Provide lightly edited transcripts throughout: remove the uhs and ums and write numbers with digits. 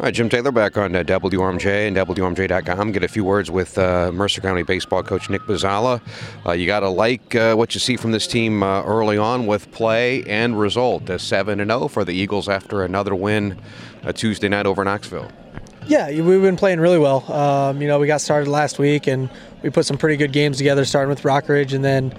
All right, Jim Taylor back on WRMJ and WRMJ.com. Get a few words with Mercer County baseball coach Nick Bazzala. You got to like what you see from this team early on with play and result. 7-0 for the Eagles after another win Tuesday night over Knoxville. Yeah, we've been playing really well. We got started last week, and we put some pretty good games together, starting with Rockridge, and then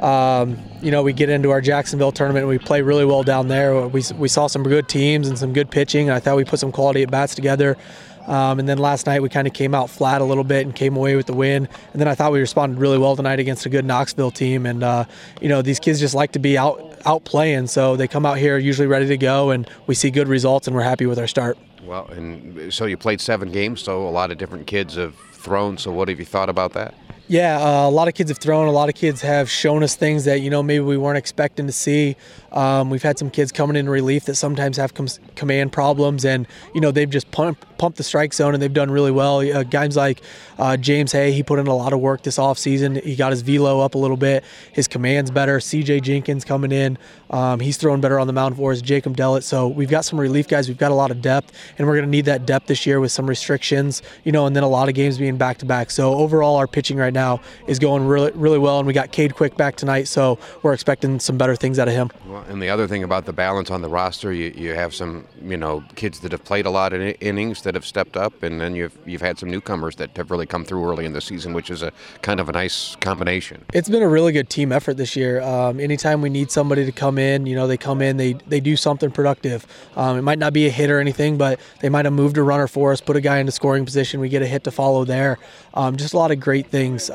we get into our Jacksonville tournament and we play really well down there. We saw some good teams and some good pitching, and I thought we put some quality at bats together. And then last night we kind of came out flat a little bit and came away with the win. And then I thought we responded really well tonight against a good Knoxville team. And these kids just like to be out playing, so they come out here usually ready to go, and we see good results, and we're happy with our start. Well, and so you played 7 games, so a lot of different kids have thrown. So what have you thought about that? Yeah, a lot of kids have thrown. A lot of kids have shown us things that, maybe we weren't expecting to see. We've had some kids coming in relief that sometimes have command problems, and, they've just pumped the strike zone, and they've done really well. Guys like James Hay, he put in a lot of work this offseason. He got his velo up a little bit. His command's better. C.J. Jenkins coming in. He's throwing better on the mound for us. Jacob Dellett. So we've got some relief guys. We've got a lot of depth, and we're going to need that depth this year with some restrictions, and then a lot of games being back-to-back. So overall, our pitching right now is going really, really well, and we got Cade Quick back tonight, so we're expecting some better things out of him. Well, and the other thing about the balance on the roster, you have some, kids that have played a lot of innings that have stepped up, and then you've had some newcomers that have really come through early in the season, which is a kind of a nice combination. It's been a really good team effort this year. Anytime we need somebody to come in, they come in, they do something productive. It might not be a hit or anything, but they might have moved a runner for us, put a guy in a scoring position, we get a hit to follow there. Just a lot of great things.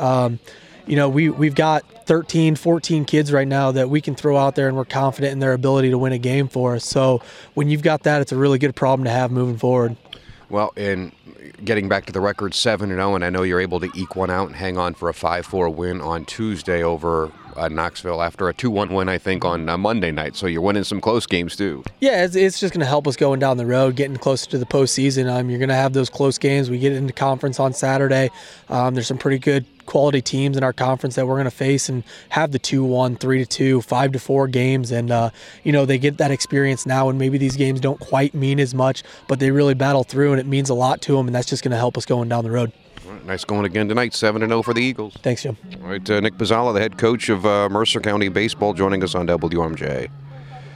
We've got 13, 14 kids right now that we can throw out there, and we're confident in their ability to win a game for us. So when you've got that, it's a really good problem to have moving forward. Well, in getting back to the record 7-0, and I know you're able to eke one out and hang on for a 5-4 win on Tuesday over Knoxville after a 2-1 win, I think, on Monday night. So you're winning some close games too. Yeah, it's just going to help us going down the road, getting closer to the postseason. You're going to have those close games. We get into conference on Saturday. There's some pretty good quality teams in our conference that we're going to face and have the 2-1, 3-2, 5-4 games. And, they get that experience now, and maybe these games don't quite mean as much, but they really battle through, and it means a lot to them, and that's just going to help us going down the road. All right, nice going again tonight, 7-0 for the Eagles. Thanks, Jim. All right, Nick Bazzala, the head coach of Mercer County Baseball, joining us on WRMJ.